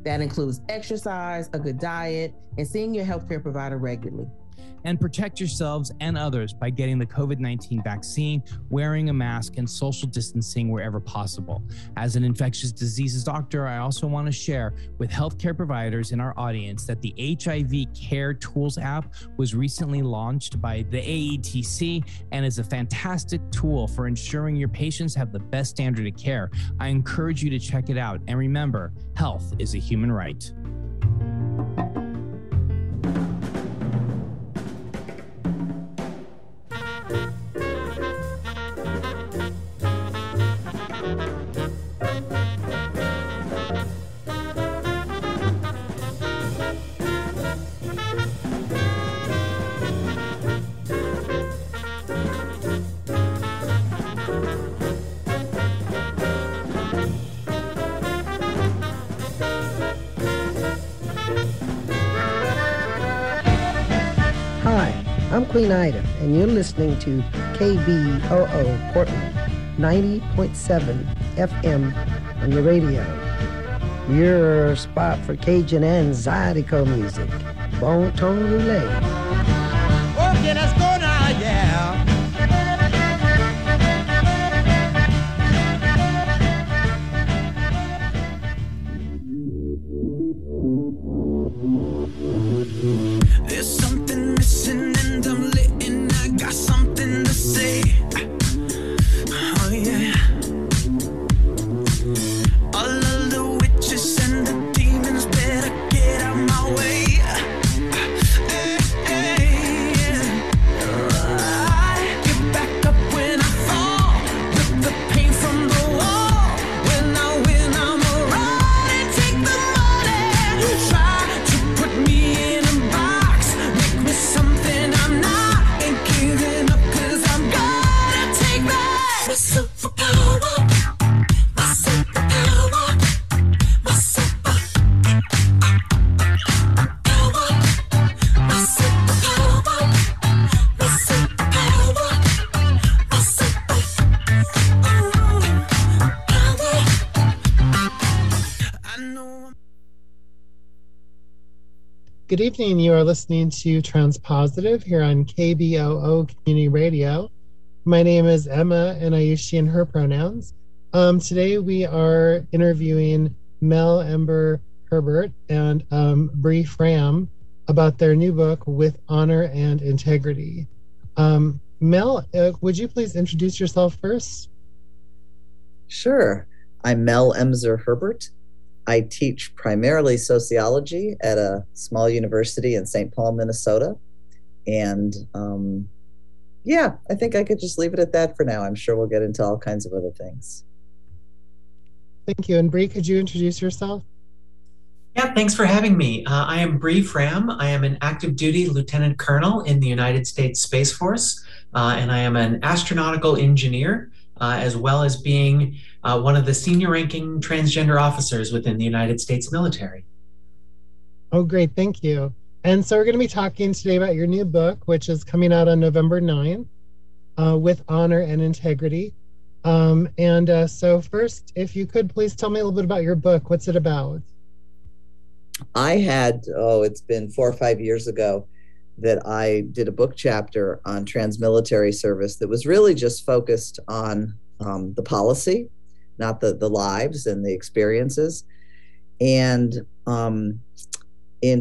That includes exercise, a good diet, and seeing your healthcare provider regularly. And protect yourselves and others by getting the COVID-19 vaccine, wearing a mask, and social distancing wherever possible. As an infectious diseases doctor, I also want to share with healthcare providers in our audience that the HIV Care Tools app was recently launched by the AETC and is a fantastic tool for ensuring your patients have the best standard of care. I encourage you to check it out. And remember, health is a human right. I'm Queen Ida, and you're listening to KBOO Portland, 90.7 FM on your radio. Your spot for Cajun and Zydeco music. Bon ton roulette. Okay, let's go now, yeah. There's something missing and I'm lit and I got something to say. Oh yeah. All of the witches and the demons better get out my way. Hey, hey, yeah. I get back up when I fall, rip the paint from the wall. When I win, I'm around and take the money. You try to put me in a box, make me something I'm not, ain't giving up 'cause I'm gonna take back my superpower, my superpower, my superpower, my superpower, my superpower, my superpower. I know. Good evening. You are listening to Transpositive here on KBOO Community Radio. My name is Emma, and I use she and her pronouns. Today we are interviewing Mel Ember Herbert and Bree Fram about their new book, With Honor and Integrity. Mel, would you please introduce yourself first? Sure. I'm Mel Emser Herbert. I teach primarily sociology at a small university in St. Paul, Minnesota. And yeah, I think I could just leave it at that for now. I'm sure we'll get into all kinds of other things. Thank you. And Bree, could you introduce yourself? Yeah, thanks for having me. I am Bree Fram. I am an active duty lieutenant colonel in the United States Space Force, and I am an astronautical engineer, as well as being one of the senior ranking transgender officers within the United States military. Oh, great. Thank you. And so we're going to be talking today about your new book, which is coming out on November 9th, With Honor and Integrity. So first, if you could please tell me a little bit about your book. What's it about? I had, it's been 4 or 5 years ago that I did a book chapter on trans-military service that was really just focused on the policy, not the lives and the experiences. And in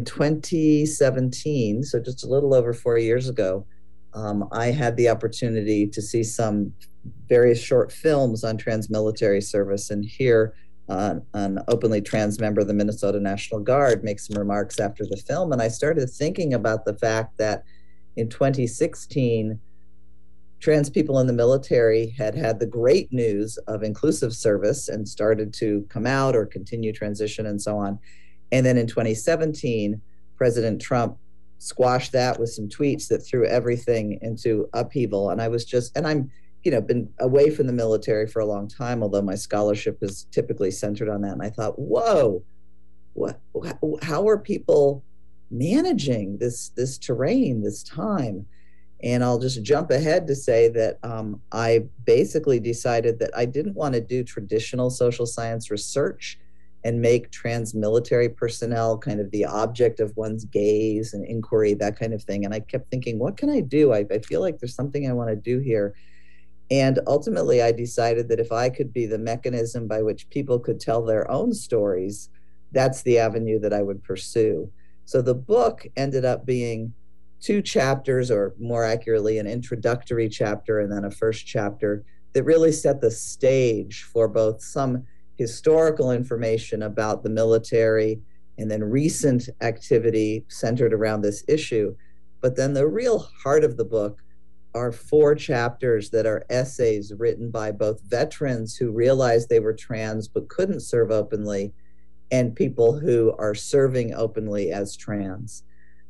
2017, so just a little over 4 years ago, I had the opportunity to see some various short films on trans-military service, and hear an openly trans member of the Minnesota National Guard make some remarks after the film. And I started thinking about the fact that in 2016, trans people in the military had the great news of inclusive service and started to come out or continue transition and so on. And then in 2017, President Trump squashed that with some tweets that threw everything into upheaval. And I was just, and I'm, been away from the military for a long time, although my scholarship is typically centered on that. And I thought, whoa, how are people managing this terrain, this time? And I'll just jump ahead to say that I basically decided that I didn't want to do traditional social science research and make trans military personnel kind of the object of one's gaze and inquiry, that kind of thing. And I kept thinking, what can I do? I feel like there's something I want to do here. And ultimately, I decided that if I could be the mechanism by which people could tell their own stories, that's the avenue that I would pursue. So the book ended up being 2 chapters, or more accurately, an introductory chapter and then a first chapter that really set the stage for both some historical information about the military and then recent activity centered around this issue. But then the real heart of the book are 4 chapters that are essays written by both veterans who realized they were trans but couldn't serve openly, and people who are serving openly as trans.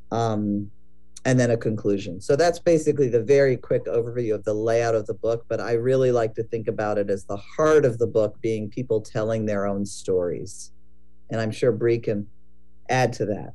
And then a conclusion. So that's basically the very quick overview of the layout of the book, but I really like to think about it as the heart of the book being people telling their own stories. And I'm sure Bree can add to that.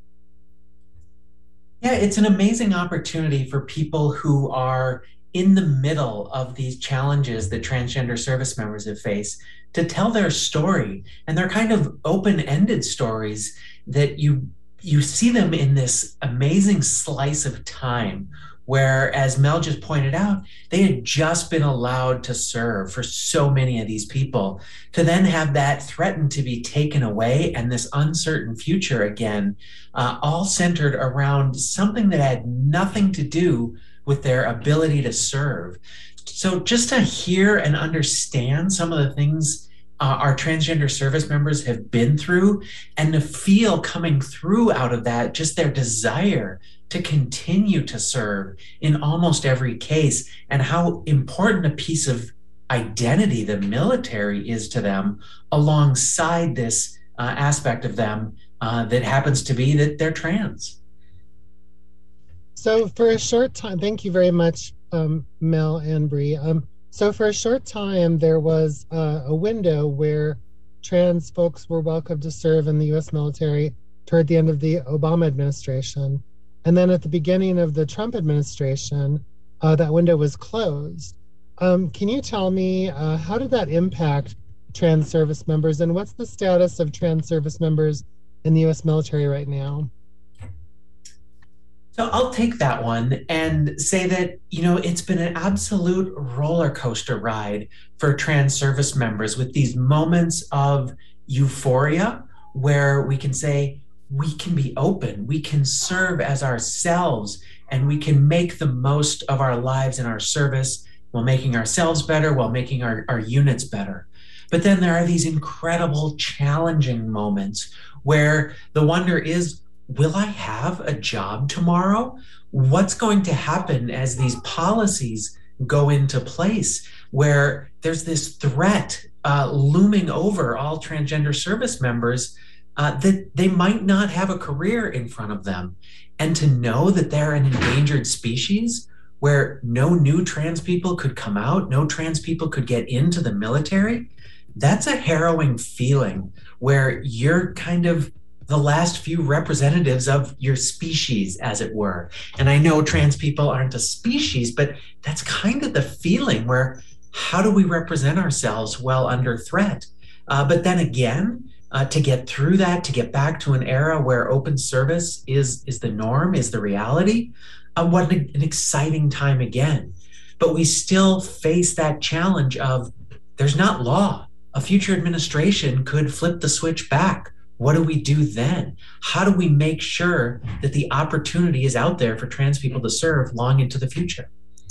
Yeah, it's an amazing opportunity for people who are in the middle of these challenges that transgender service members have faced to tell their story. And they're kind of open-ended stories that you see them in this amazing slice of time where, as Mel just pointed out, they had just been allowed to serve for so many of these people, to then have that threatened to be taken away and this uncertain future again, all centered around something that had nothing to do with their ability to serve. So just to hear and understand some of the things our transgender service members have been through, and to feel coming through out of that just their desire to continue to serve in almost every case, and how important a piece of identity the military is to them, alongside this aspect of them that happens to be that they're trans. So for a short time, thank you very much, Mel and Bree. So for a short time, there was a window where trans folks were welcome to serve in the U.S. military toward the end of the Obama administration. And then at the beginning of the Trump administration, that window was closed. Can you tell me, how did that impact trans service members, and what's the status of trans service members in the U.S. military right now? So I'll take that one and say that, it's been an absolute roller coaster ride for trans service members, with these moments of euphoria where we can say, we can be open, we can serve as ourselves, and we can make the most of our lives in our service while making ourselves better, while making our units better. But then there are these incredible challenging moments where the wonder is, will I have a job tomorrow? What's going to happen as these policies go into place, where there's this threat looming over all transgender service members that they might not have a career in front of them? And to know that they're an endangered species, where no new trans people could come out, no trans people could get into the military, that's a harrowing feeling, where you're kind of the last few representatives of your species, as it were. And I know trans people aren't a species, but that's kind of the feeling, where how do we represent ourselves while under threat? But then again, to get through that, to get back to an era where open service is the norm, is the reality, what an exciting time again. But we still face that challenge of, there's not law. A future administration could flip the switch back. What do we do then? How do we make sure that the opportunity is out there for trans people to serve long into the future?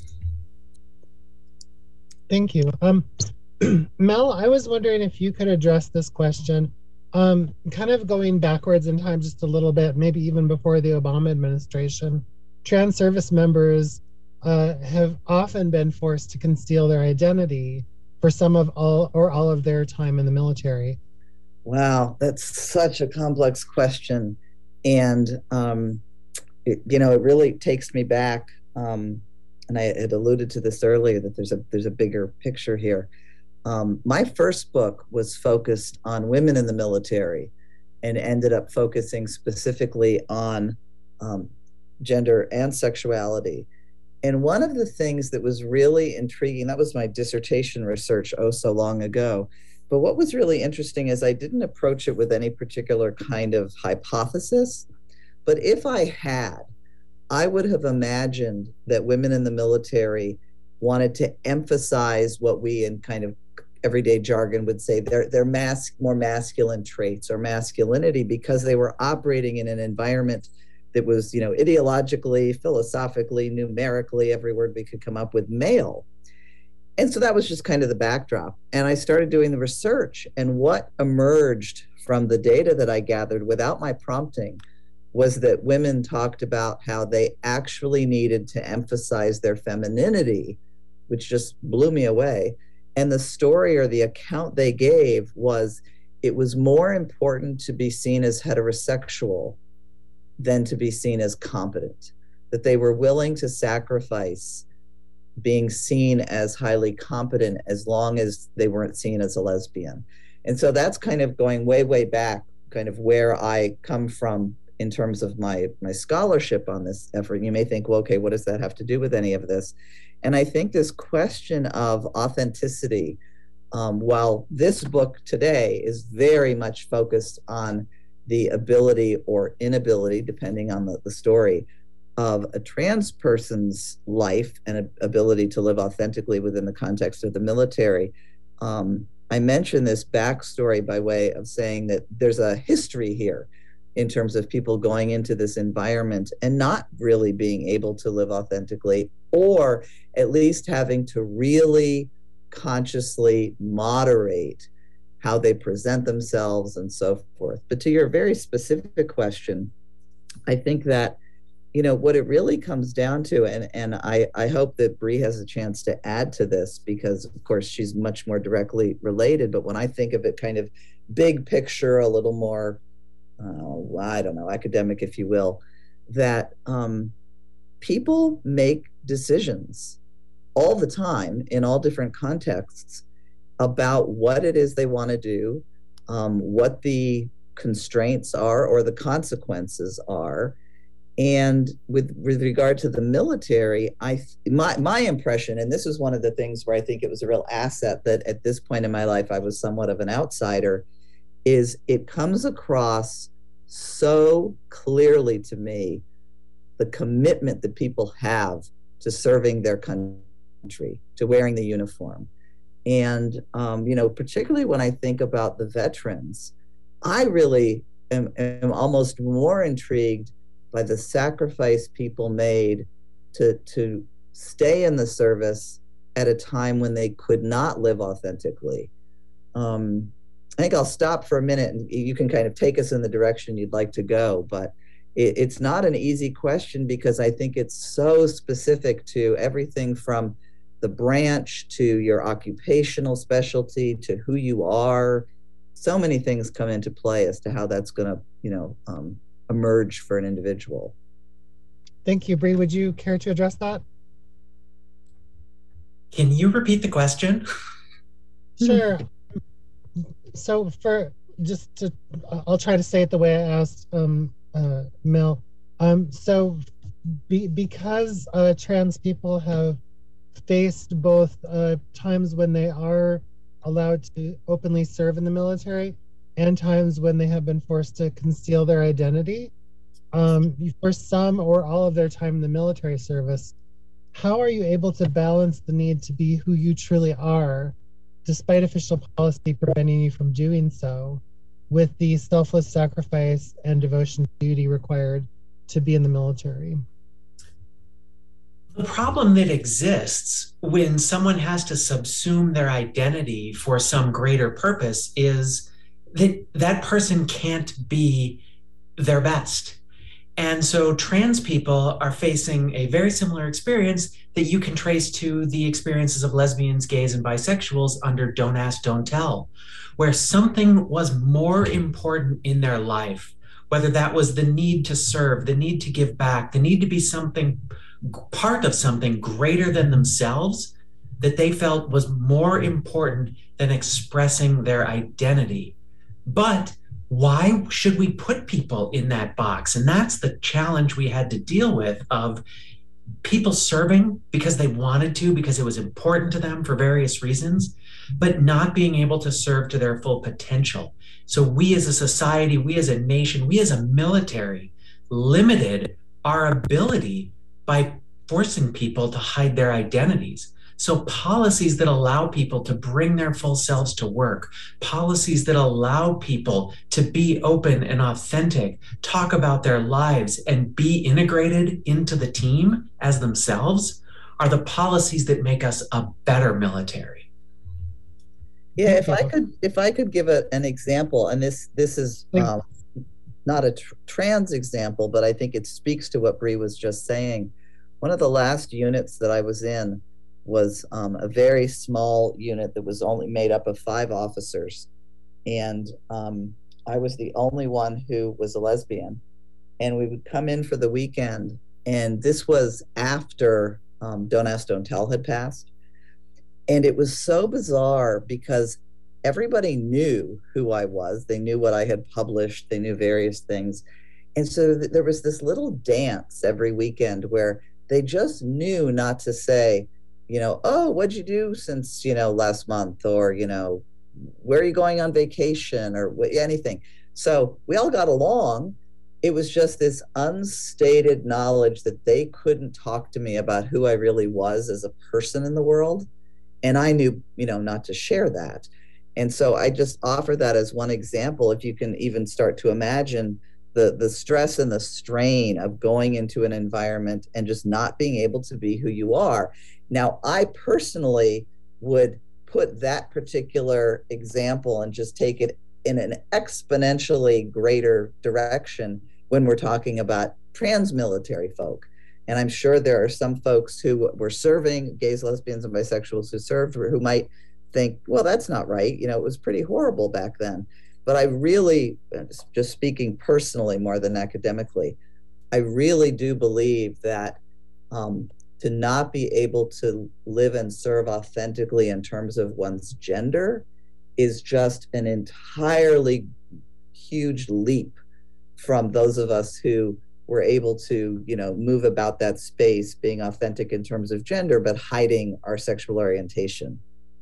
Thank you. Mel, I was wondering if you could address this question, kind of going backwards in time just a little bit, maybe even before the Obama administration. Trans service members have often been forced to conceal their identity for some of all of their time in the military. Wow, that's such a complex question. And, it really takes me back. And I had alluded to this earlier, that there's a bigger picture here. My first book was focused on women in the military, and ended up focusing specifically on gender and sexuality. And one of the things that was really intriguing, that was my dissertation research so long ago, But what was really interesting is I didn't approach it with any particular kind of hypothesis. But if I had, I would have imagined that women in the military wanted to emphasize what we in kind of everyday jargon would say their more masculine traits or masculinity, because they were operating in an environment that was, ideologically, philosophically, numerically, every word we could come up with, male. And so that was just kind of the backdrop. And I started doing the research, and what emerged from the data that I gathered without my prompting was that women talked about how they actually needed to emphasize their femininity, which just blew me away. And the story or the account they gave was it was more important to be seen as heterosexual than to be seen as competent, that they were willing to sacrifice being seen as highly competent as long as they weren't seen as a lesbian. And so that's kind of going way, way back, kind of where I come from in terms of my scholarship on this effort. You may think, well, okay, what does that have to do with any of this? And I think this question of authenticity, while this book today is very much focused on the ability or inability, depending on the story, of a trans person's life and ability to live authentically within the context of the military. I mention this backstory by way of saying that there's a history here in terms of people going into this environment and not really being able to live authentically, or at least having to really consciously moderate how they present themselves and so forth. But to your very specific question, I think that what it really comes down to, and I hope that Bree has a chance to add to this, because of course she's much more directly related, but when I think of it kind of big picture, a little more, academic, if you will, that people make decisions all the time in all different contexts about what it is they want to do, what the constraints are or the consequences are. And with regard to the military, my impression, and this is one of the things where I think it was a real asset that at this point in my life I was somewhat of an outsider, is it comes across so clearly to me the commitment that people have to serving their country, to wearing the uniform. And, particularly when I think about the veterans, I really am almost more intrigued by the sacrifice people made to stay in the service at a time when they could not live authentically. I think I'll stop for a minute and you can kind of take us in the direction you'd like to go, but it's not an easy question, because I think it's so specific to everything from the branch to your occupational specialty to who you are. So many things come into play as to how that's going to, emerge for an individual. Thank you, Bree. Would you care to address that? Can you repeat the question? Sure. So I'll try to say it the way I asked Mel. Because trans people have faced both times when they are allowed to openly serve in the military and times when they have been forced to conceal their identity, for some or all of their time in the military service, how are you able to balance the need to be who you truly are, despite official policy preventing you from doing so, with the selfless sacrifice and devotion to duty required to be in the military? The problem that exists when someone has to subsume their identity for some greater purpose is that person can't be their best. And so trans people are facing a very similar experience that you can trace to the experiences of lesbians, gays, and bisexuals under Don't Ask, Don't Tell, where something was more important in their life, whether that was the need to serve, the need to give back, the need to be part of something greater than themselves, that they felt was more important than expressing their identity. But why should we put people in that box? And that's the challenge we had to deal with, of people serving because they wanted to, because it was important to them for various reasons, but not being able to serve to their full potential. So we as a society, we as a nation, we as a military limited our ability by forcing people to hide their identities. So policies that allow people to bring their full selves to work, policies that allow people to be open and authentic, talk about their lives and be integrated into the team as themselves are the policies that make us a better military. Yeah, if I could give an example, and this is not a trans example, but I think it speaks to what Bree was just saying. One of the last units that I was in was a very small unit that was only made up of 5 officers. And I was the only one who was a lesbian. And we would come in for the weekend. And this was after Don't Ask, Don't Tell had passed. And it was so bizarre because everybody knew who I was. They knew what I had published. They knew various things. And so there was this little dance every weekend where they just knew not to say, oh, what'd you do since, last month? Or, where are you going on vacation or anything? So we all got along. It was just this unstated knowledge that they couldn't talk to me about who I really was as a person in the world. And I knew, not to share that. And so I just offer that as one example. If you can even start to imagine the stress and the strain of going into an environment and just not being able to be who you are. Now, I personally would put that particular example and just take it in an exponentially greater direction when we're talking about trans military folk. And I'm sure there are some folks who were serving, gays, lesbians, and bisexuals who served, who might think, well, that's not right. It was pretty horrible back then. But I really, just speaking personally more than academically, I really do believe that to not be able to live and serve authentically in terms of one's gender is just an entirely huge leap from those of us who were able to, move about that space, being authentic in terms of gender, but hiding our sexual orientation.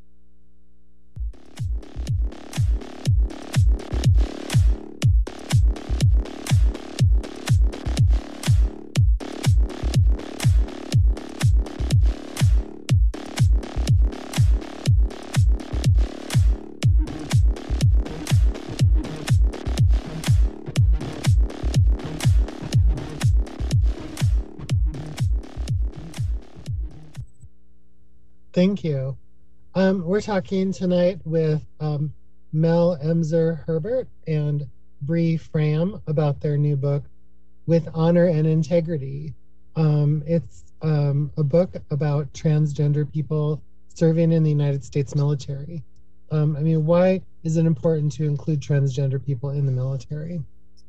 Thank you. We're talking tonight with Mel Emser Herbert and Bree Fram about their new book, With Honor and Integrity. It's a book about transgender people serving in the United States military. Why is it important to include transgender people in the military?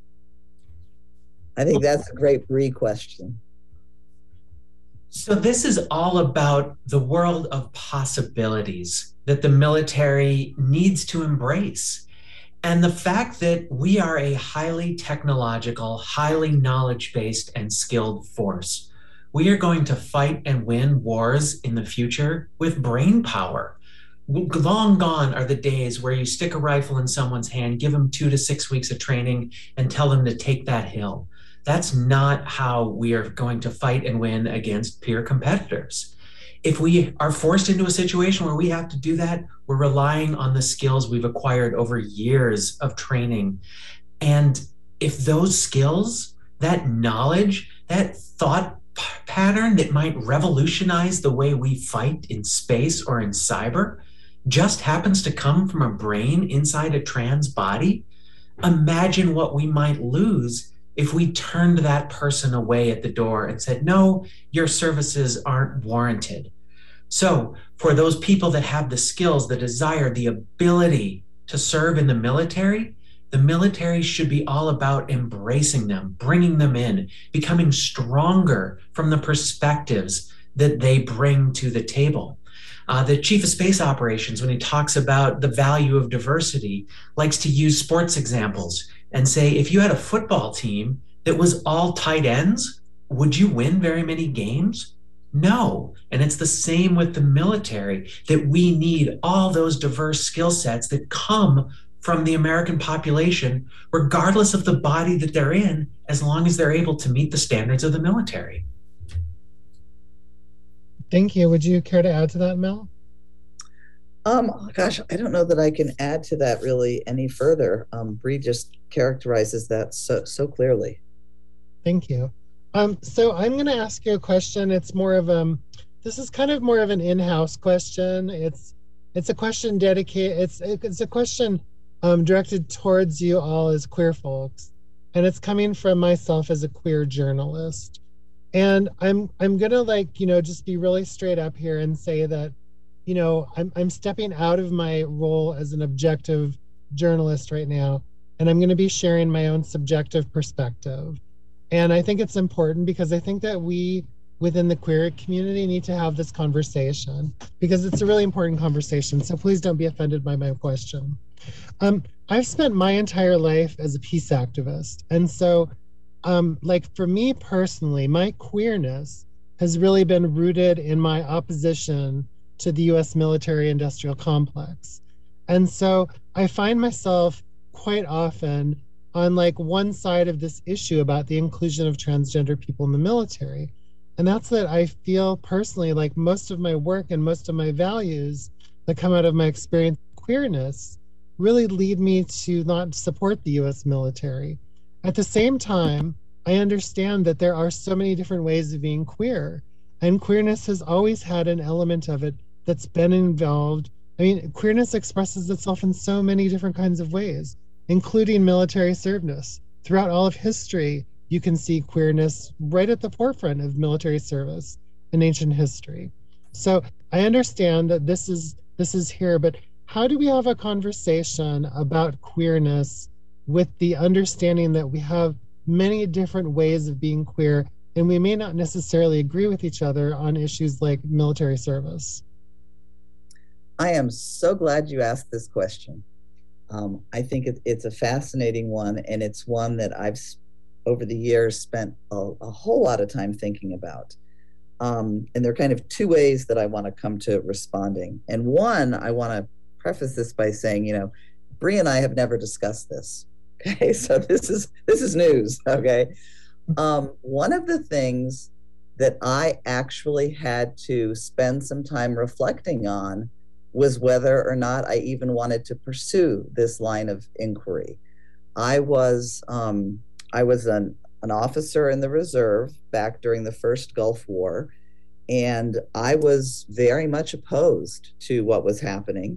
I think that's a great Bree question. So this is all about the world of possibilities that the military needs to embrace. And the fact that we are a highly technological, highly knowledge-based and skilled force. We are going to fight and win wars in the future with brain power. Long gone are the days where you stick a rifle in someone's hand, give them 2 to 6 weeks of training, and tell them to take that hill. That's not how we are going to fight and win against peer competitors. If we are forced into a situation where we have to do that, we're relying on the skills we've acquired over years of training. And if those skills, that knowledge, that thought pattern that might revolutionize the way we fight in space or in cyber just happens to come from a brain inside a trans body, imagine what we might lose if we turned that person away at the door and said, no, your services aren't warranted. So for those people that have the skills, the desire, the ability to serve in the military should be all about embracing them, bringing them in, becoming stronger from the perspectives that they bring to the table. The chief of space operations, when he talks about the value of diversity, likes to use sports examples and say, if you had a football team that was all tight ends, would you win very many games? No. And it's the same with the military, that we need all those diverse skill sets that come from the American population, regardless of the body that they're in, as long as they're able to meet the standards of the military. Thank you. Would you care to add to that, Mel? Gosh, I don't know that I can add to that really any further. Bree just characterizes that so clearly. Thank you. So I'm going to ask you a question. It's more of this is kind of more of an in-house question. It's a question dedicated. It's a question directed towards you all as queer folks, and it's coming from myself as a queer journalist. And I'm gonna just be really straight up here and say that, I'm stepping out of my role as an objective journalist right now, and I'm going to be sharing my own subjective perspective. And I think it's important because I think that we within the queer community need to have this conversation because it's a really important conversation. So please don't be offended by my question. I've spent my entire life as a peace activist. And so for me personally, my queerness has really been rooted in my opposition to the US military industrial complex. And so I find myself quite often on one side of this issue about the inclusion of transgender people in the military. And that's that I feel personally like most of my work and most of my values that come out of my experience of queerness really lead me to not support the US military. At the same time, I understand that there are so many different ways of being queer, and queerness has always had an element of it that's been involved. I mean, queerness expresses itself in so many different kinds of ways, including military service. Throughout all of history, you can see queerness right at the forefront of military service in ancient history. So I understand that this is here, but how do we have a conversation about queerness with the understanding that we have many different ways of being queer, and we may not necessarily agree with each other on issues like military service? I am so glad you asked this question. I think it's a fascinating one, and it's one that I've, over the years, spent a whole lot of time thinking about. And there are kind of two ways that I want to come to responding. And one, I want to preface this by saying, Bree and I have never discussed this. Okay, so this is news. Okay, one of the things that I actually had to spend some time reflecting on was whether or not I even wanted to pursue this line of inquiry. I was an officer in the reserve back during the first Gulf War, and I was very much opposed to what was happening.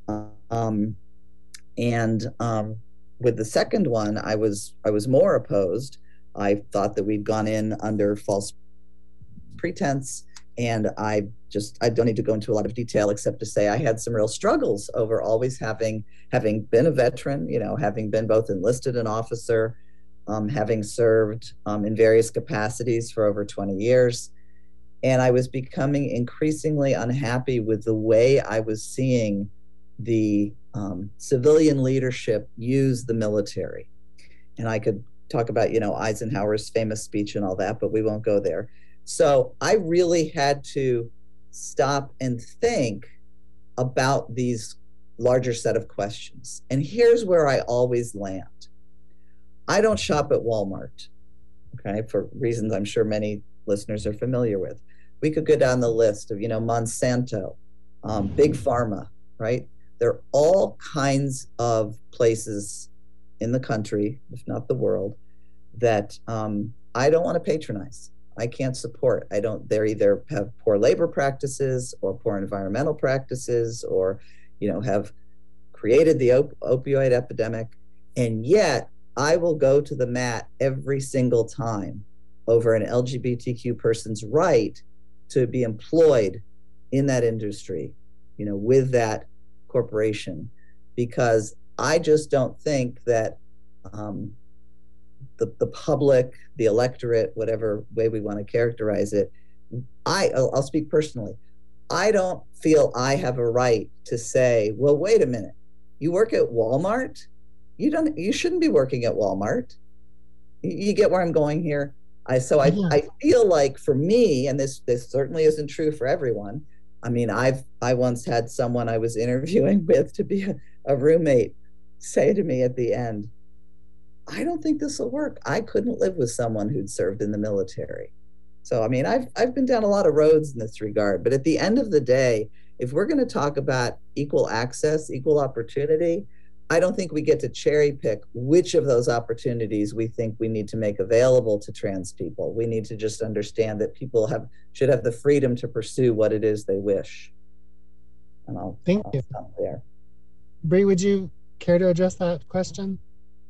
With the second one, I was more opposed. I thought that we'd gone in under false pretense, and I don't need to go into a lot of detail except to say I had some real struggles over always having been a veteran, having been both enlisted and officer, having served in various capacities for over 20 years. And I was becoming increasingly unhappy with the way I was seeing the civilian leadership use the military. And I could talk about, Eisenhower's famous speech and all that, but we won't go there. So I really had to stop and think about these larger set of questions. And here's where I always land. I don't shop at Walmart, okay, for reasons I'm sure many listeners are familiar with. We could go down the list of, Monsanto, Big Pharma, right? There are all kinds of places in the country, if not the world, that I don't want to patronize. I can't support. They either have poor labor practices or poor environmental practices, or, have created the opioid epidemic. And yet I will go to the mat every single time over an LGBTQ person's right to be employed in that industry, with that corporation, because I just don't think that the public, the electorate, whatever way we want to characterize it, I'll speak personally. I don't feel I have a right to say, well, wait a minute, you work at Walmart? You shouldn't be working at Walmart. You get where I'm going here? I feel like for me, and this certainly isn't true for everyone. I mean, I once had someone I was interviewing with to be a roommate say to me at the end, I don't think this will work. I couldn't live with someone who'd served in the military. So, I mean, I've been down a lot of roads in this regard, but at the end of the day, if we're going to talk about equal access, equal opportunity, I don't think we get to cherry pick which of those opportunities we think we need to make available to trans people. We need to just understand that people should have the freedom to pursue what it is they wish. And I'll stop there. Bree, would you care to address that question?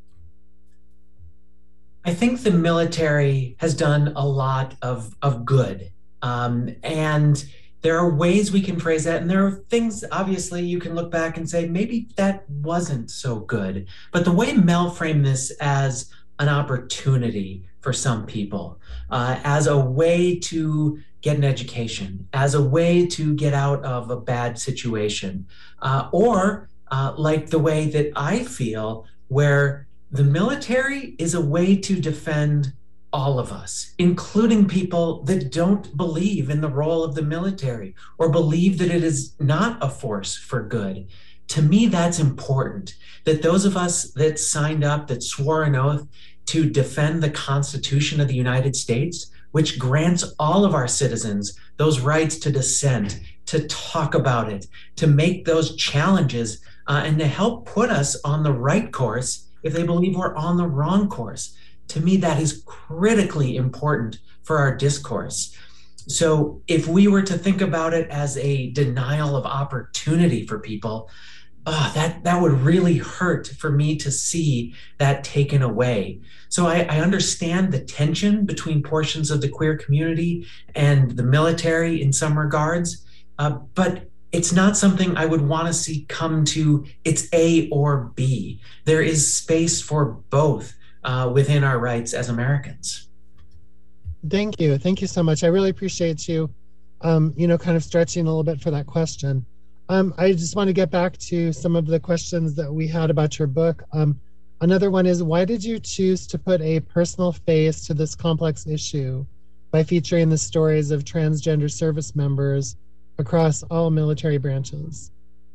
I think the military has done a lot of good. And there are ways we can phrase that. And there are things, obviously, you can look back and say, maybe that wasn't so good. But the way Mel framed this as an opportunity for some people, as a way to get an education, as a way to get out of a bad situation, or like the way that I feel, where the military is a way to defend all of us, including people that don't believe in the role of the military or believe that it is not a force for good. To me, that's important, that those of us that signed up, that swore an oath to defend the Constitution of the United States, which grants all of our citizens those rights to dissent, to talk about it, to make those challenges, and to help put us on the right course if they believe we're on the wrong course. To me, that is critically important for our discourse. So if we were to think about it as a denial of opportunity for people, that would really hurt for me to see that taken away. So I understand the tension between portions of the queer community and the military in some regards, but it's not something I would want to see come to it's A or B. There is space for both within our rights as Americans. Thank you. Thank you so much. I really appreciate you, kind of stretching a little bit for that question. I just want to get back to some of the questions that we had about your book. Another one is, why did you choose to put a personal face to this complex issue by featuring the stories of transgender service members across all military branches?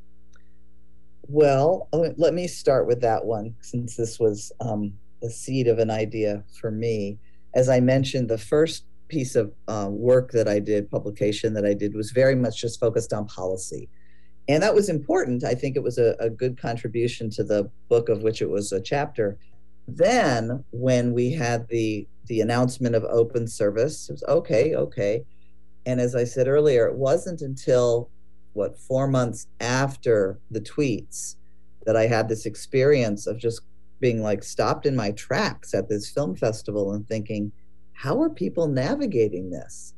Well, let me start with that one, since this was the seed of an idea for me. As I mentioned, the first piece of work that I did, publication that I did, was very much just focused on policy. And that was important. I think it was a good contribution to the book, of which it was a chapter. Then when we had the announcement of open service, it was okay. And as I said earlier, it wasn't until, 4 months after the tweets that I had this experience of just being like stopped in my tracks at this film festival and thinking, how are people navigating this?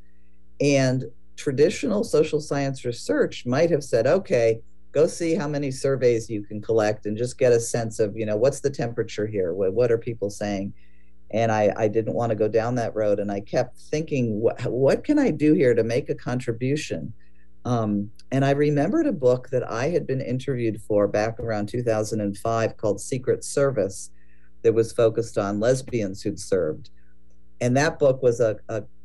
And traditional social science research might have said, okay, go see how many surveys you can collect and just get a sense of, what's the temperature here? What are people saying? And I didn't want to go down that road. And I kept thinking, what can I do here to make a contribution? And I remembered a book that I had been interviewed for back around 2005 called Secret Service, that was focused on lesbians who'd served. And that book was a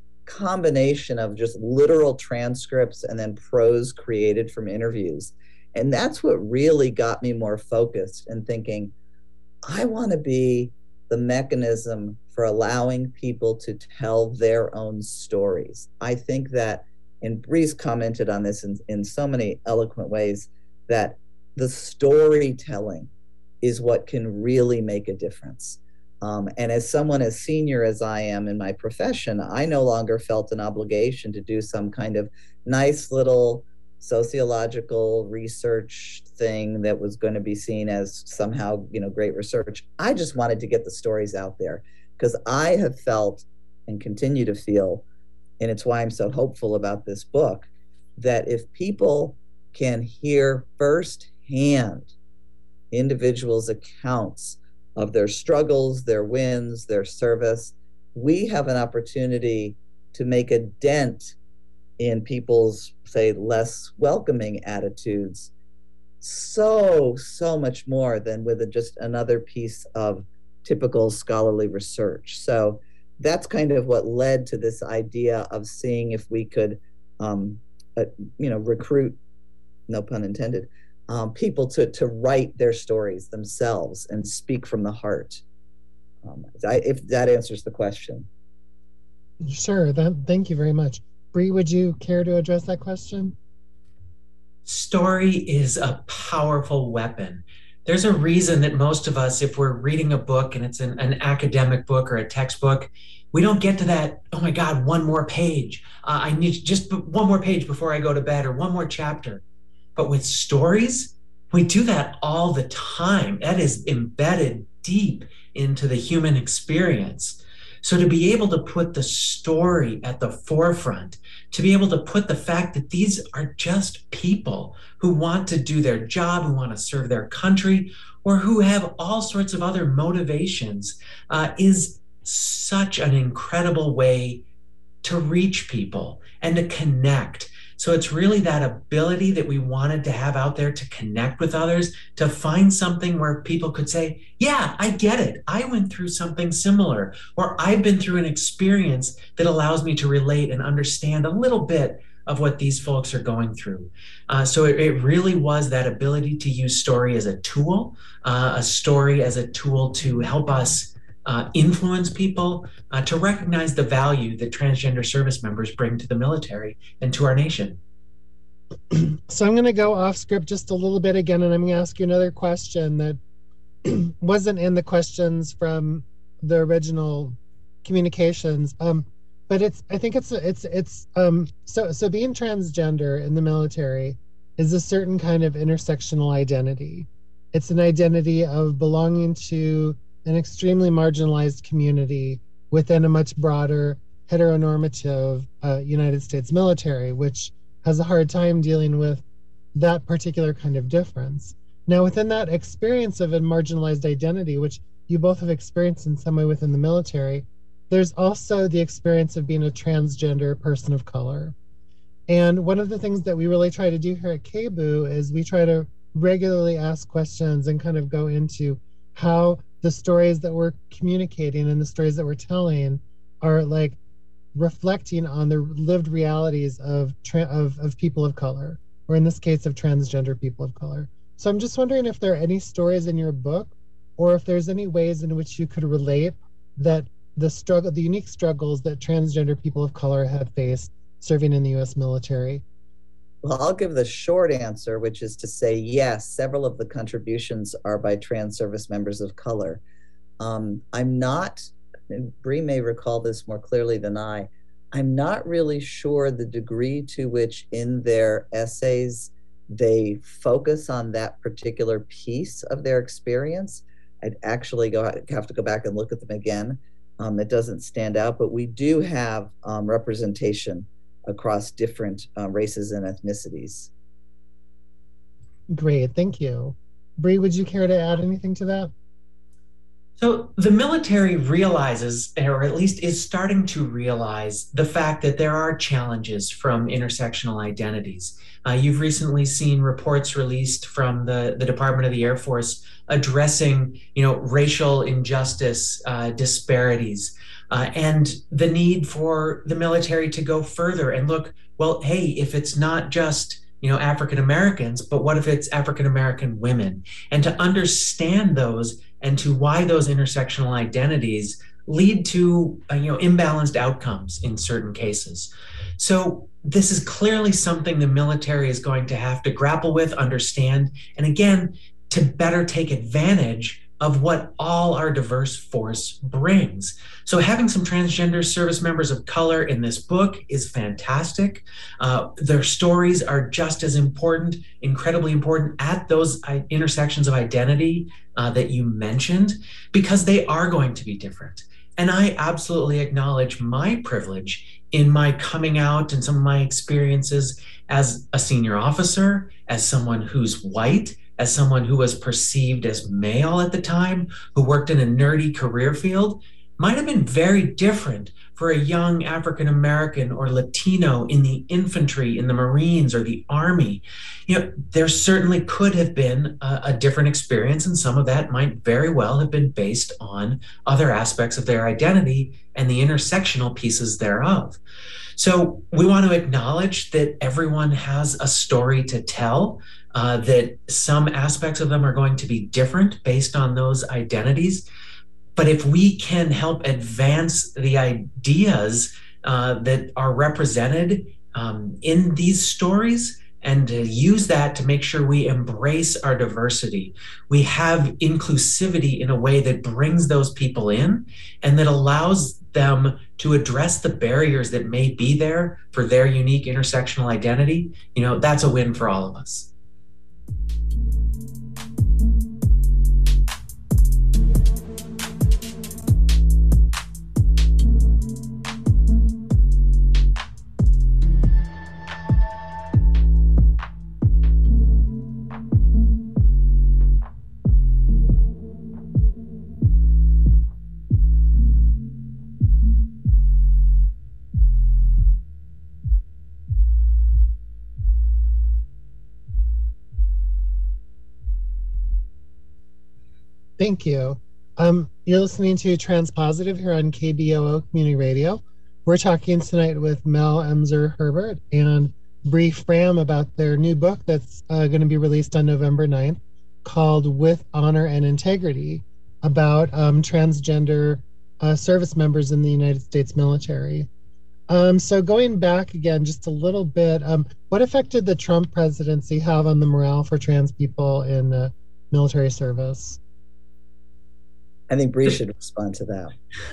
combination of just literal transcripts and then prose created from interviews. And that's what really got me more focused and thinking, I want to be the mechanism for allowing people to tell their own stories. I think that, and Bree's commented on this in so many eloquent ways, that the storytelling is what can really make a difference. And as someone as senior as I am in my profession, I no longer felt an obligation to do some kind of nice little sociological research thing that was going to be seen as somehow, great research. I just wanted to get the stories out there, because I have felt and continue to feel, and it's why I'm so hopeful about this book, that if people can hear firsthand individuals' accounts of their struggles, their wins, their service, we have an opportunity to make a dent in people's, say, less welcoming attitudes so much more than with just another piece of typical scholarly research. So that's kind of what led to this idea of seeing if we could, recruit, no pun intended, people to write their stories themselves and speak from the heart. If that answers the question. Sure. Thank you very much. Bree, would you care to address that question? Story is a powerful weapon. There's a reason that most of us, if we're reading a book and it's an academic book or a textbook, we don't get to that, oh my God, one more page. I need just one more page before I go to bed, or one more chapter. But with stories, we do that all the time. That is embedded deep into the human experience. So to be able to put the story at the forefront, to be able to put the fact that these are just people who want to do their job, who want to serve their country, or who have all sorts of other motivations, is such an incredible way to reach people and to connect. So it's really that ability that we wanted to have out there to connect with others, to find something where people could say, yeah, I get it. I went through something similar, or I've been through an experience that allows me to relate and understand a little bit of what these folks are going through. So it really was that ability to use story as a tool to help us influence people, to recognize the value that transgender service members bring to the military and to our nation. So I'm going to go off script just a little bit again, and I'm going to ask you another question that wasn't in the questions from the original communications. But I think it's so being transgender in the military is a certain kind of intersectional identity. It's an identity of belonging to an extremely marginalized community within a much broader heteronormative United States military, which has a hard time dealing with that particular kind of difference. Now, within that experience of a marginalized identity, which you both have experienced in some way within the military, there's also the experience of being a transgender person of color. And one of the things that we really try to do here at KBOO is we try to regularly ask questions and kind of go into how the stories that we're communicating and the stories that we're telling are like reflecting on the lived realities of people of color, or in this case of transgender people of color. So I'm just wondering if there are any stories in your book, or if there's any ways in which you could relate that the unique struggles that transgender people of color have faced serving in the U.S. military. Well, I'll give the short answer, which is to say, yes, several of the contributions are by trans service members of color. I'm not, and Bree may recall this more clearly than I'm not really sure the degree to which in their essays they focus on that particular piece of their experience. I'd actually have to go back and look at them again. It doesn't stand out, but we do have representation across different races and ethnicities. Great, thank you. Bree, would you care to add anything to that? So the military realizes, or at least is starting to realize, the fact that there are challenges from intersectional identities. You've recently seen reports released from the Department of the Air Force addressing, racial injustice, disparities, and the need for the military to go further and look, well, hey, if it's not just African Americans, but what if it's African American women? And to understand those and to why those intersectional identities lead to imbalanced outcomes in certain cases. So this is clearly something the military is going to have to grapple with, understand, and again, to better take advantage of what all our diverse force brings. So having some transgender service members of color in this book is fantastic. Their stories are just as important, incredibly important at those intersections of identity that you mentioned, because they are going to be different. And I absolutely acknowledge my privilege in my coming out and some of my experiences as a senior officer, as someone who's white, as someone who was perceived as male at the time, who worked in a nerdy career field, might have been very different for a young African American or Latino in the infantry, in the Marines, or the Army, there certainly could have been a different experience, and some of that might very well have been based on other aspects of their identity and the intersectional pieces thereof. So we want to acknowledge that everyone has a story to tell, that some aspects of them are going to be different based on those identities. But if we can help advance the ideas that are represented in these stories, and use that to make sure we embrace our diversity, we have inclusivity in a way that brings those people in and that allows them to address the barriers that may be there for their unique intersectional identity, that's a win for all of us. Thank you. You're listening to Transpositive here on KBOO Community Radio. We're talking tonight with Mel Emser Herbert and Bree Fram about their new book that's going to be released on November 9th called With Honor and Integrity, about transgender service members in the United States military. So going back again just a little bit, what effect did the Trump presidency have on the morale for trans people in military service? I think Bree should respond to that.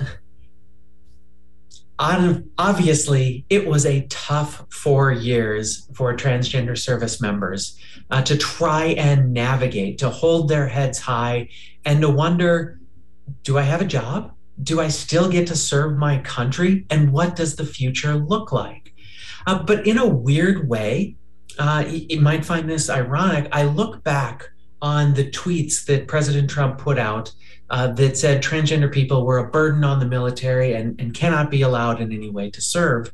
Obviously, it was a tough 4 years for transgender service members to try and navigate, to hold their heads high, and to wonder, do I have a job? Do I still get to serve my country? And what does the future look like? But in a weird way, you might find this ironic, I look back on the tweets that President Trump put out that said transgender people were a burden on the military and cannot be allowed in any way to serve.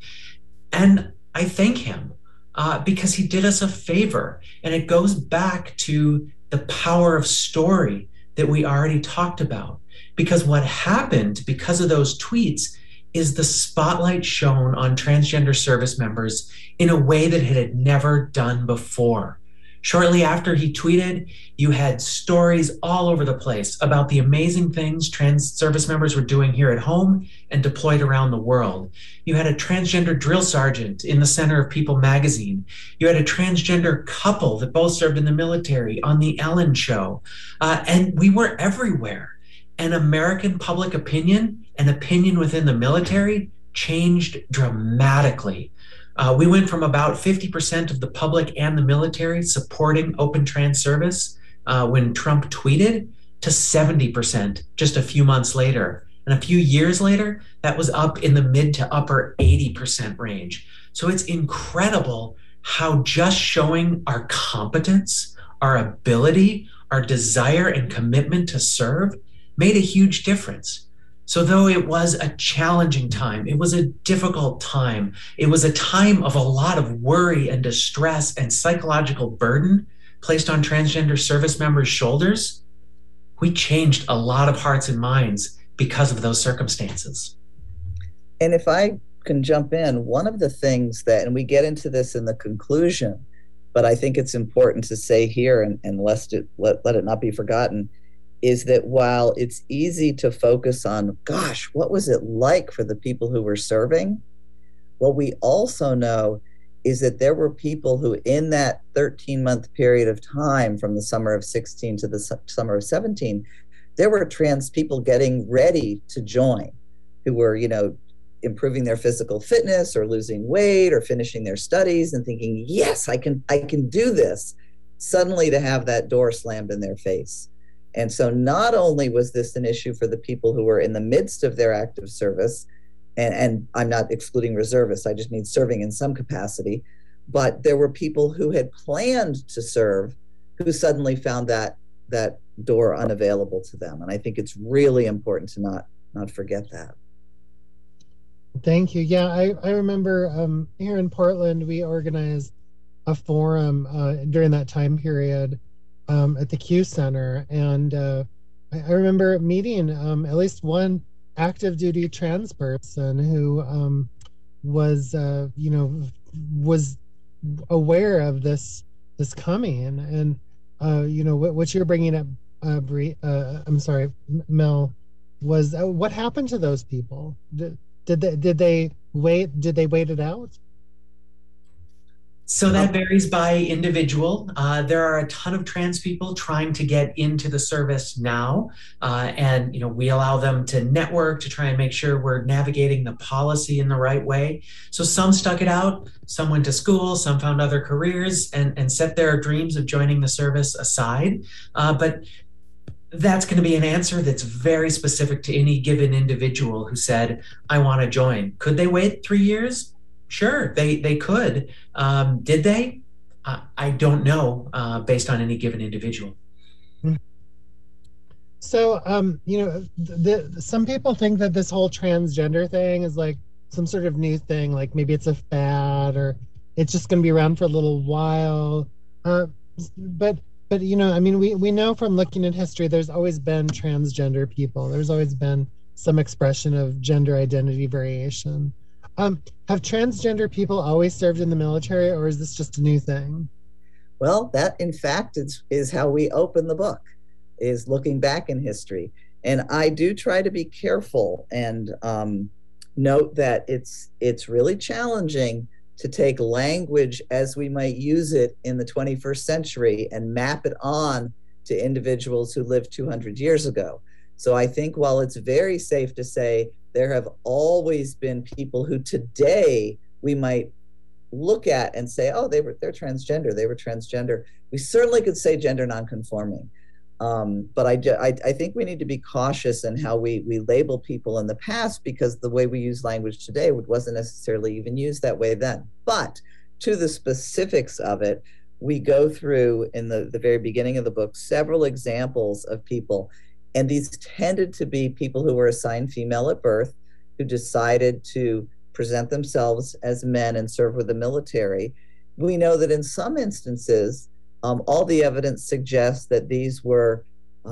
And I thank him because he did us a favor. And it goes back to the power of story that we already talked about. Because what happened because of those tweets is the spotlight shone on transgender service members in a way that it had never done before. Shortly after he tweeted, you had stories all over the place about the amazing things trans service members were doing here at home and deployed around the world. You had a transgender drill sergeant in the center of People magazine. You had a transgender couple that both served in the military on The Ellen Show. And we were everywhere. And American public opinion and opinion within the military changed dramatically. We went from about 50% of the public and the military supporting open trans service when Trump tweeted to 70% just a few months later. And a few years later, that was up in the mid to upper 80% range. So it's incredible how just showing our competence, our ability, our desire and commitment to serve made a huge difference. So though it was a challenging time, it was a difficult time, it was a time of a lot of worry and distress and psychological burden placed on transgender service members' shoulders, we changed a lot of hearts and minds because of those circumstances. And if I can jump in, one of the things that, and we get into this in the conclusion, but I think it's important to say here, and lest it let it not be forgotten, is that while it's easy to focus on, gosh, what was it like for the people who were serving? What we also know is that there were people who in that 13-month period of time from the summer of 16 to the summer of 17, there were trans people getting ready to join who were, improving their physical fitness or losing weight or finishing their studies and thinking, yes, I can do this, suddenly to have that door slammed in their face. And so not only was this an issue for the people who were in the midst of their active service, and I'm not excluding reservists, I just mean serving in some capacity, but there were people who had planned to serve who suddenly found that door unavailable to them. And I think it's really important to not forget that. Thank you. Yeah, I remember here in Portland, we organized a forum during that time period at the Q Center. And I remember meeting at least one active duty trans person who was, was aware of this coming. And, what you're bringing up, Mel, was what happened to those people? Did they wait it out? So that varies by individual. There are a ton of trans people trying to get into the service now. And we allow them to network to try and make sure we're navigating the policy in the right way. So some stuck it out, some went to school, some found other careers and set their dreams of joining the service aside. But that's going to be an answer that's very specific to any given individual who said, I want to join. Could they wait 3 years? Sure, they could. Did they? I don't know, based on any given individual. So, some people think that this whole transgender thing is like some sort of new thing, like maybe it's a fad or it's just going to be around for a little while. But we know from looking at history, there's always been transgender people. There's always been some expression of gender identity variation. Have transgender people always served in the military, or is this just a new thing? Well, that in fact is how we open the book, is looking back in history. And I do try to be careful and note that it's really challenging to take language as we might use it in the 21st century and map it on to individuals who lived 200 years ago. So I think while it's very safe to say there have always been people who today we might look at and say, oh, they're transgender, they were transgender. We certainly could say gender nonconforming. But I think we need to be cautious in how we label people in the past, because the way we use language today wasn't necessarily even used that way then. But to the specifics of it, we go through in the very beginning of the book several examples of people. And these tended to be people who were assigned female at birth, who decided to present themselves as men and serve with the military. We know that in some instances, all the evidence suggests that these were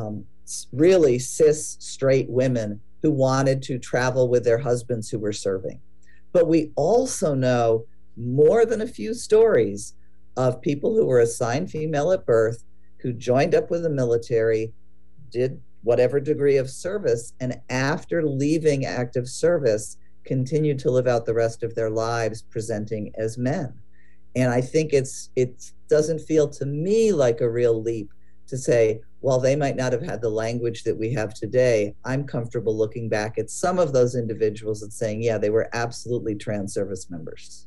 really cis straight women who wanted to travel with their husbands who were serving. But we also know more than a few stories of people who were assigned female at birth, who joined up with the military, did whatever degree of service, and after leaving active service, continued to live out the rest of their lives presenting as men. And I think it doesn't feel to me like a real leap to say, while they might not have had the language that we have today, I'm comfortable looking back at some of those individuals and saying, yeah, they were absolutely trans service members.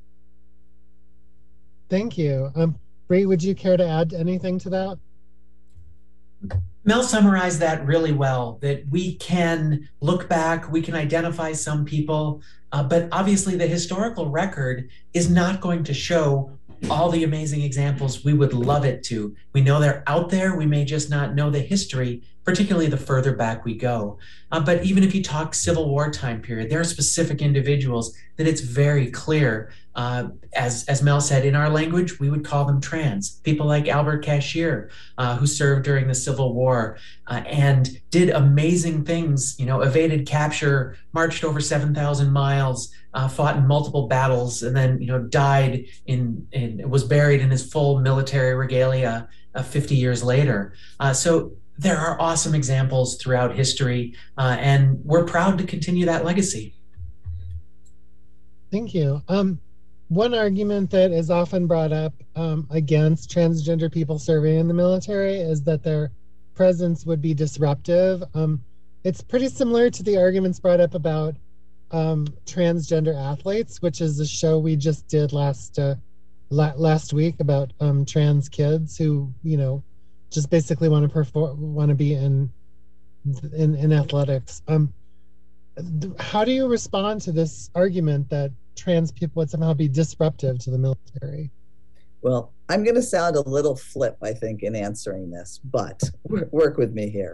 Thank you. Bree, would you care to add anything to that? Mel summarized that really well, that we can look back, we can identify some people, but obviously the historical record is not going to show all the amazing examples we would love it to. We know they're out there, we may just not know the history, particularly the further back we go. But even if you talk Civil War time period, there are specific individuals that it's very clear, as Mel said, in our language, we would call them trans. People like Albert Cashier, who served during the Civil War and did amazing things, evaded capture, marched over 7,000 miles, fought in multiple battles, and then, died was buried in his full military regalia 50 years later. So there are awesome examples throughout history, and we're proud to continue that legacy. Thank you. One argument that is often brought up against transgender people serving in the military is that their presence would be disruptive. It's pretty similar to the arguments brought up about transgender athletes, which is a show we just did last week about trans kids who, just basically want to be in athletics. How do you respond to this argument that trans people would somehow be disruptive to the military? Well, I'm going to sound a little flip, I think, in answering this, but work with me here.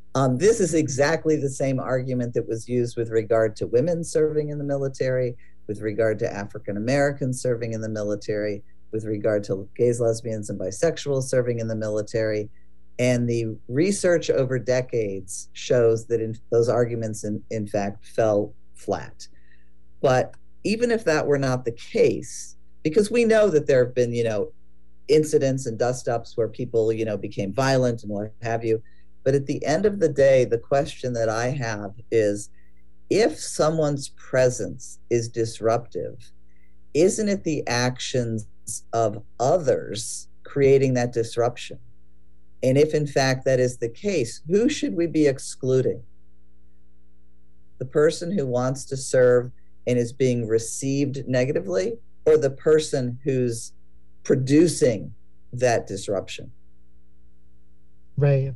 This is exactly the same argument that was used with regard to women serving in the military, with regard to African Americans serving in the military, with regard to gays, lesbians, and bisexuals serving in the military. And the research over decades shows that those arguments, in fact, fell flat. But even if that were not the case, because we know that there have been, incidents and dust-ups where people, became violent and what have you. But at the end of the day, the question that I have is, if someone's presence is disruptive, isn't it the actions of others creating that disruption? And if in fact that is the case, who should we be excluding? The person who wants to serve and is being received negatively, or the person who's producing that disruption? Right.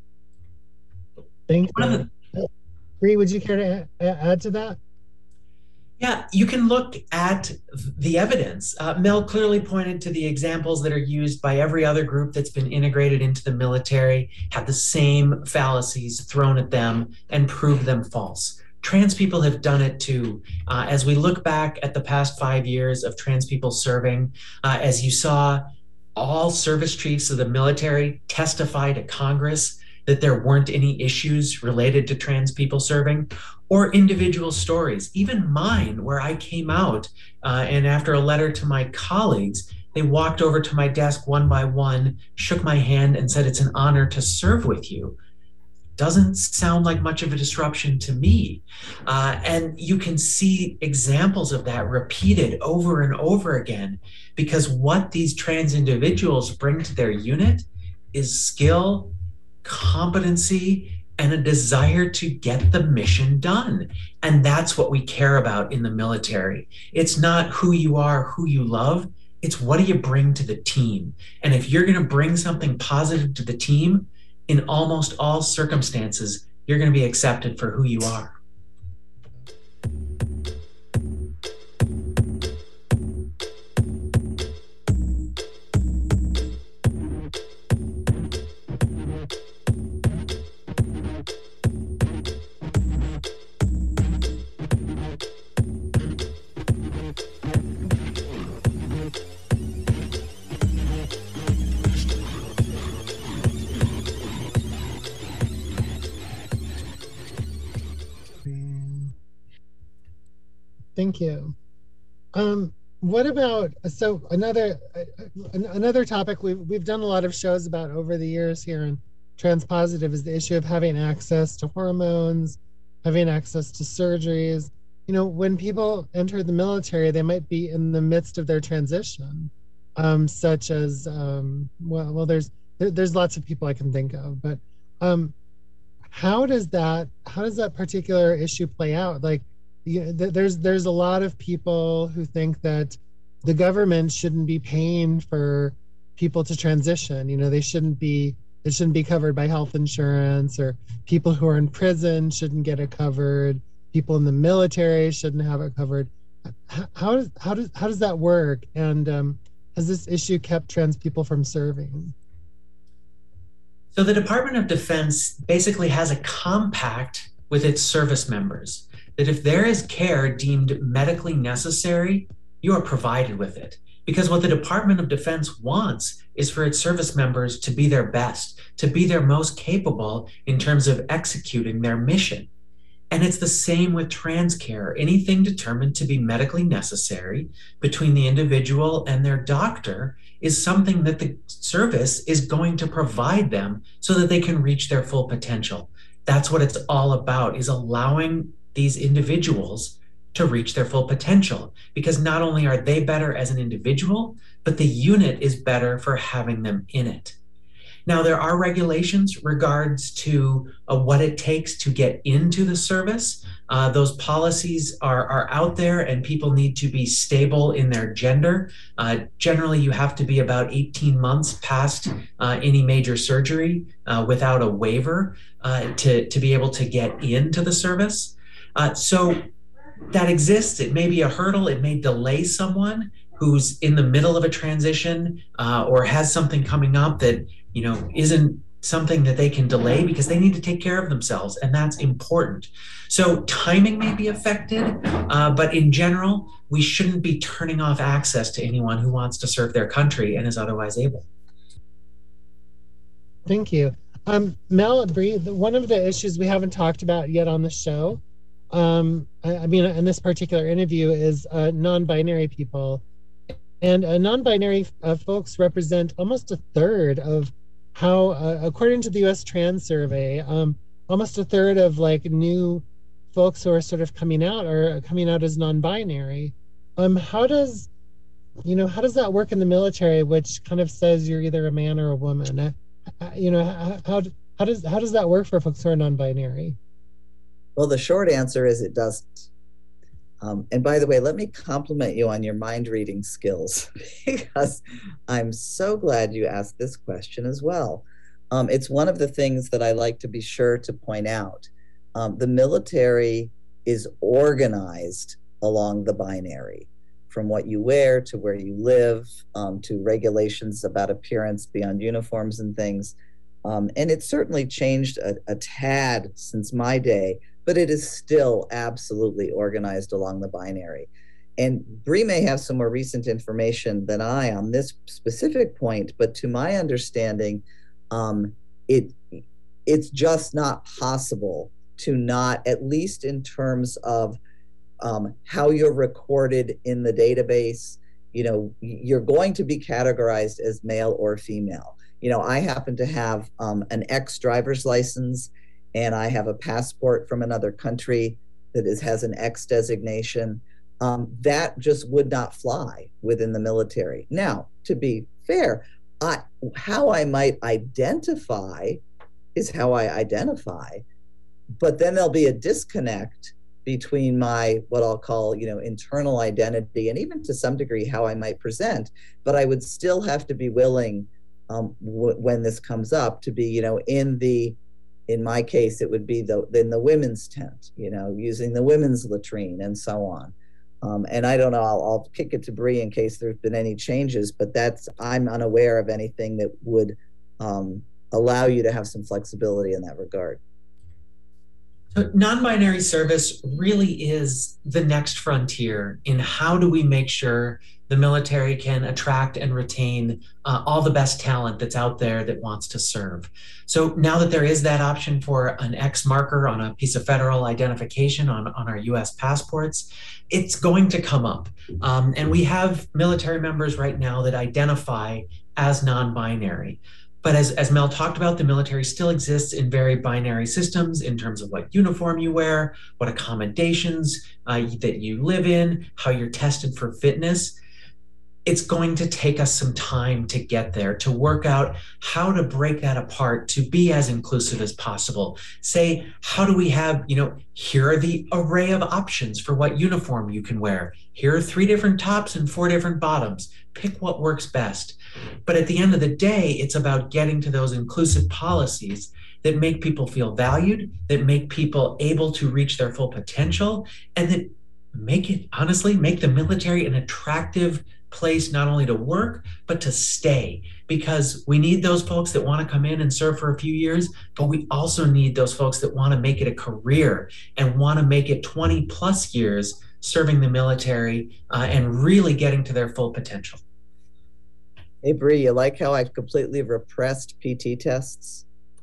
Thank you. Bree, would you care to add to that? Yeah, you can look at the evidence. Mel clearly pointed to the examples that are used by every other group that's been integrated into the military, have the same fallacies thrown at them and prove them false. Trans people have done it too. As we look back at the past 5 years of trans people serving, as you saw, all service chiefs of the military testify to Congress that there weren't any issues related to trans people serving, or individual stories, even mine, where I came out and after a letter to my colleagues, they walked over to my desk one by one, shook my hand and said, "It's an honor to serve with you." Doesn't sound like much of a disruption to me. And you can see examples of that repeated over and over again, because what these trans individuals bring to their unit is skill, competency, and a desire to get the mission done. And that's what we care about in the military. It's not who you are, who you love, it's what do you bring to the team. And if you're gonna bring something positive to the team, in almost all circumstances, you're gonna be accepted for who you are. Thank you. What about, so another topic we've done a lot of shows about over the years here in Transpositive is the issue of having access to hormones, having access to surgeries. When people enter the military, they might be in the midst of their transition, such as, there's lots of people I can think of, but how does that particular issue play out? Like, there's a lot of people who think that the government shouldn't be paying for people to transition. They shouldn't be covered by health insurance, or people who are in prison shouldn't get it covered. People in the military shouldn't have it covered. How does that work? And has this issue kept trans people from serving? So the Department of Defense basically has a compact with its service members that if there is care deemed medically necessary, you are provided with it. Because what the Department of Defense wants is for its service members to be their best, to be their most capable in terms of executing their mission. And it's the same with trans care. Anything determined to be medically necessary between the individual and their doctor is something that the service is going to provide them so that they can reach their full potential. That's what it's all about, is allowing these individuals to reach their full potential, because not only are they better as an individual, but the unit is better for having them in it. Now, there are regulations regards to what it takes to get into the service. Those policies are out there, and people need to be stable in their gender. Generally, you have to be about 18 months past any major surgery without a waiver to be able to get into the service. So that exists. It may be a hurdle. It may delay someone who's in the middle of a transition or has something coming up that isn't something that they can delay because they need to take care of themselves, and that's important. So timing may be affected, but in general, we shouldn't be turning off access to anyone who wants to serve their country and is otherwise able. Thank you. Mel, Bree, one of the issues we haven't talked about yet on the show, I mean, in this particular interview, is non-binary people. And non-binary folks represent almost a third of how, according to the U.S. Trans Survey, almost a third of like new folks who are sort of coming out are coming out as non-binary. How does that work in the military, which kind of says you're either a man or a woman? How does that work for folks who are non-binary? Well, the short answer is it doesn't. And by the way, let me compliment you on your mind reading skills, because I'm so glad you asked this question as well. It's one of the things that I like to be sure to point out. The military is organized along the binary, from what you wear to where you live, to regulations about appearance beyond uniforms and things. And it's certainly changed a tad since my day, but it is still absolutely organized along the binary. And Bree may have some more recent information than I on this specific point, but to my understanding, it's just not possible to not, at least in terms of how you're recorded in the database, you're going to be categorized as male or female. I happen to have an X driver's license, and I have a passport from another country that has an X designation. That just would not fly within the military. Now, to be fair, how I might identify is how I identify, but then there'll be a disconnect between my, what I'll call, internal identity, and even to some degree how I might present. But I would still have to be willing, when this comes up, to be, in my case, it would be in the women's tent, using the women's latrine and so on. And I don't know, I'll kick it to Bree in case there's been any changes, but I'm unaware of anything that would allow you to have some flexibility in that regard. So non-binary service really is the next frontier in how do we make sure the military can attract and retain all the best talent that's out there that wants to serve. So now that there is that option for an X marker on a piece of federal identification on our US passports, it's going to come up. And we have military members right now that identify as non-binary. But as Mel talked about, the military still exists in very binary systems in terms of what uniform you wear, what accommodations that you live in, how you're tested for fitness. It's going to take us some time to get there, to work out how to break that apart, to be as inclusive as possible. Say, how do we have, here are the array of options for what uniform you can wear. Here are 3 different tops and 4 different bottoms. Pick what works best. But at the end of the day, it's about getting to those inclusive policies that make people feel valued, that make people able to reach their full potential, and that make the military an attractive place not only to work, but to stay. Because we need those folks that want to come in and serve for a few years, but we also need those folks that want to make it a career and want to make it 20 plus years serving the military and really getting to their full potential. Hey, Bree, you like how I've completely repressed PT tests?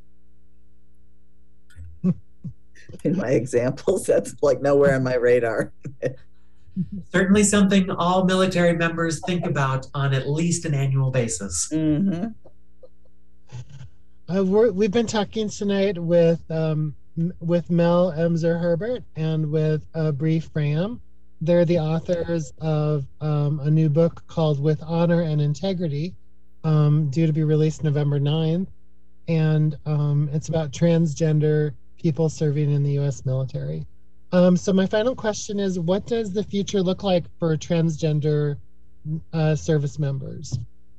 In my examples, that's like nowhere on my radar. Certainly something all military members think about on at least an annual basis. Mm-hmm. We've been talking tonight with Mel Emser Herbert and with Bree Fram. They're the authors of a new book called With Honor and Integrity, due to be released November 9th. And it's about transgender people serving in the U.S. military. So my final question is, what does the future look like for transgender service members?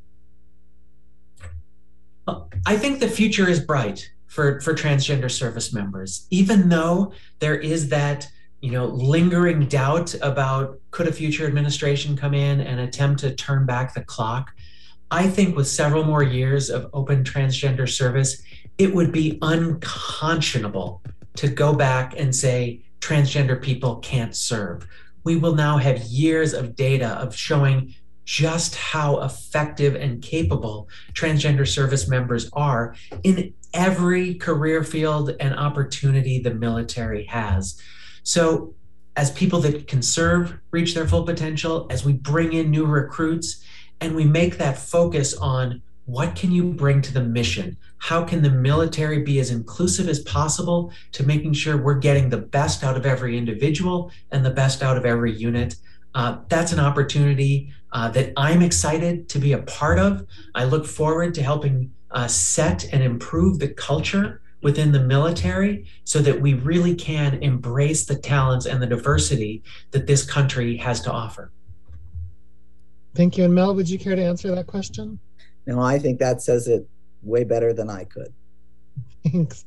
I think the future is bright for transgender service members, even though there is that lingering doubt about could a future administration come in and attempt to turn back the clock. I think with several more years of open transgender service, it would be unconscionable to go back and say transgender people can't serve. We will now have years of data of showing just how effective and capable transgender service members are in every career field and opportunity the military has. So as people that can serve reach their full potential, as we bring in new recruits, and we make that focus on what can you bring to the mission? How can the military be as inclusive as possible to making sure we're getting the best out of every individual and the best out of every unit? That's an opportunity that I'm excited to be a part of. I look forward to helping set and improve the culture within the military so that we really can embrace the talents and the diversity that this country has to offer. Thank you. And Mel, would you care to answer that question? No, I think that says it way better than I could. Thanks.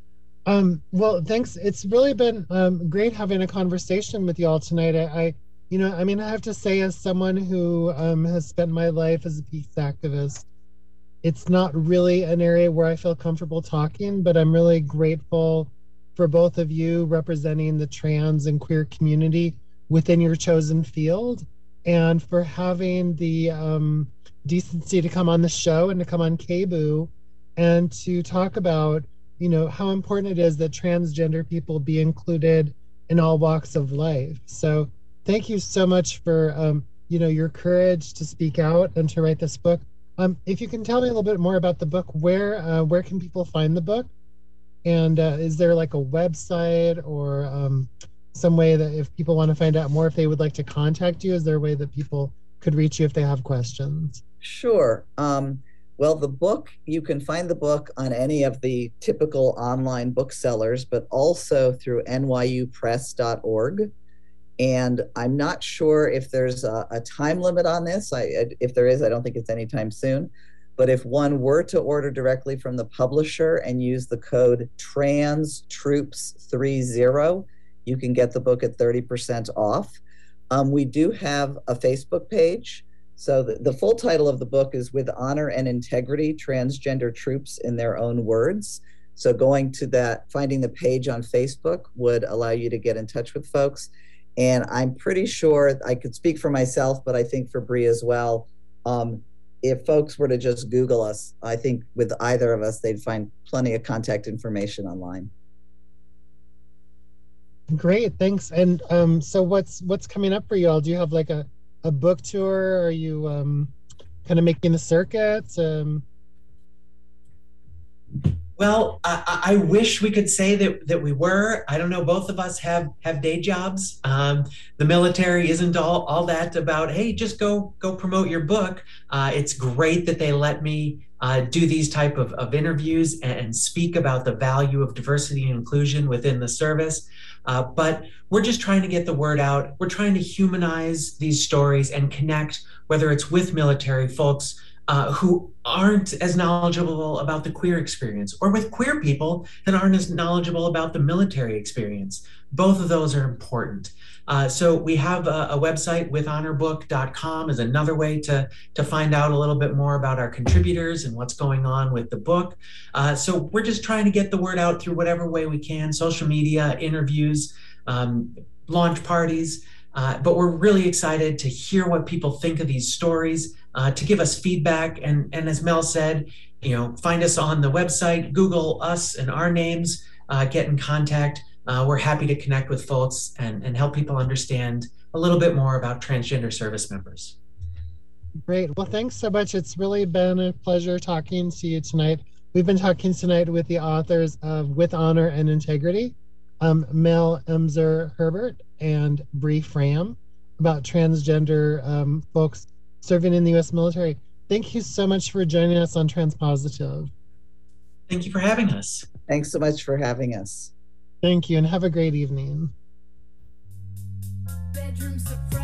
Well, thanks. It's really been great having a conversation with you all tonight. I have to say, as someone who has spent my life as a peace activist, it's not really an area where I feel comfortable talking, but I'm really grateful for both of you representing the trans and queer community within your chosen field, and for having the decency to come on the show and to come on KBOO and to talk about, how important it is that transgender people be included in all walks of life. So thank you so much for, your courage to speak out and to write this book. If you can tell me a little bit more about the book, where can people find the book? And is there like a website or some way that if people want to find out more, if they would like to contact you, is there a way that people could reach you if they have questions? Sure. Well, the book, you can find the book on any of the typical online booksellers, but also through nyupress.org. And I'm not sure if there's a time limit on this. If there is, I don't think it's anytime soon. But if one were to order directly from the publisher and use the code TRANSTROOPS30, you can get the book at 30% off. We do have a Facebook page. So the full title of the book is With Honor and Integrity, Transgender Troops in Their Own Words. So going to that, finding the page on Facebook would allow you to get in touch with folks. And I'm pretty sure, I could speak for myself, but I think for Bree as well, if folks were to just Google us, I think with either of us, they'd find plenty of contact information online. Great, thanks. And so what's coming up for you all? Do you have like a book tour? Are you kind of making the circuits? Well, I wish we could say that we were. I don't know. Both of us have day jobs. The military isn't all that about, hey, just go promote your book. It's great that they let me do these type of interviews and speak about the value of diversity and inclusion within the service. But we're just trying to get the word out. We're trying to humanize these stories and connect, whether it's with military folks who aren't as knowledgeable about the queer experience, or with queer people that aren't as knowledgeable about the military experience. Both of those are important. So we have a website, withhonorbook.com is another way to find out a little bit more about our contributors and what's going on with the book. So we're just trying to get the word out through whatever way we can, social media, interviews, launch parties. But we're really excited to hear what people think of these stories, to give us feedback. And as Mel said, find us on the website, Google us and our names, get in contact. We're happy to connect with folks and help people understand a little bit more about transgender service members. Great. Well, thanks so much. It's really been a pleasure talking to you tonight. We've been talking tonight with the authors of With Honor and Integrity, Mel Emser Herbert and Bree Fram, about transgender folks serving in the U.S. military. Thank you so much for joining us on Transpositive. Thank you for having us. Thanks so much for having us. Thank you, and have a great evening. Bedroom surprise.